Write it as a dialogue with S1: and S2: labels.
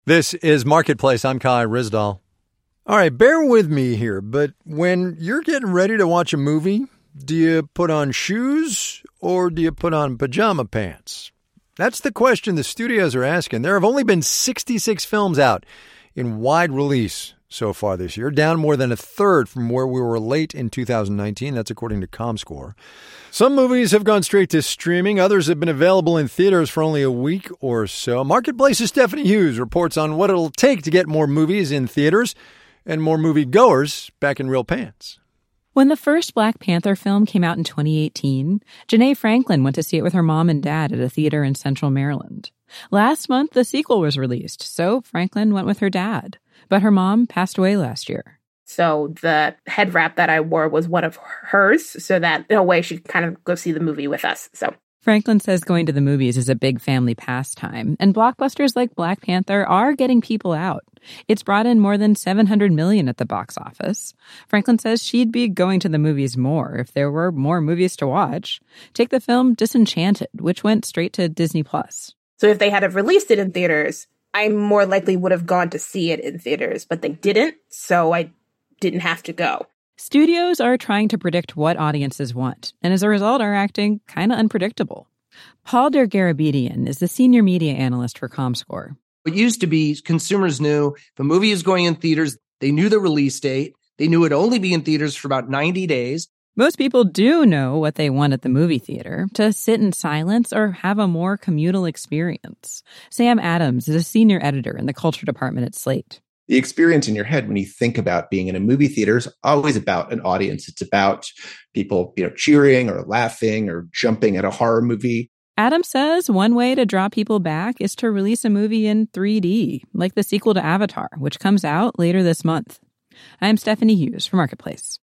S1: This is Marketplace. I'm Kai Ryssdal. All right, bear with me here, but when you're getting ready to watch a movie, do you put on shoes or do you put on pajama pants? That's the question the studios are asking. There have only been 66 films out in wide release so far this year, down more than a third from where we were late in 2019. That's according to ComScore. Some movies have gone straight to streaming. Others have been available in theaters for only a week or so. Marketplace's Stephanie Hughes reports on what it'll take to get more movies in theaters and more moviegoers back in real pants.
S2: When the first Black Panther film came out in 2018, Janae Franklin went to see it with her mom and dad at a theater in Central Maryland. Last month, the sequel was released, so Franklin went with her dad. But her mom passed away last year.
S3: So the head wrap that I wore was one of hers, so that in a way she could kind of go see the movie with us. So
S2: Franklin says going to the movies is a big family pastime, and blockbusters like Black Panther are getting people out. It's brought in more than $700 million at the box office. Franklin says she'd be going to the movies more if there were more movies to watch. Take the film Disenchanted, which went straight to Disney+.
S3: So if they had have released it in theaters, I more likely would have gone to see it in theaters, but they didn't, so I didn't have to go.
S2: Studios are trying to predict what audiences want, and as a result are acting kind of unpredictable. Paul Dergarabedian is the senior media analyst for ComScore.
S4: It used to be consumers knew if a movie is going in theaters, they knew the release date, they knew it'd only be in theaters for about 90 days.
S2: Most people do know what they want at the movie theater, to sit in silence or have a more communal experience. Sam Adams is a senior editor in the culture department at Slate.
S5: The experience in your head when you think about being in a movie theater is always about an audience. It's about people, cheering or laughing or jumping at a horror movie.
S2: Adams says one way to draw people back is to release a movie in 3D, like the sequel to Avatar, which comes out later this month. I'm Stephanie Hughes for Marketplace.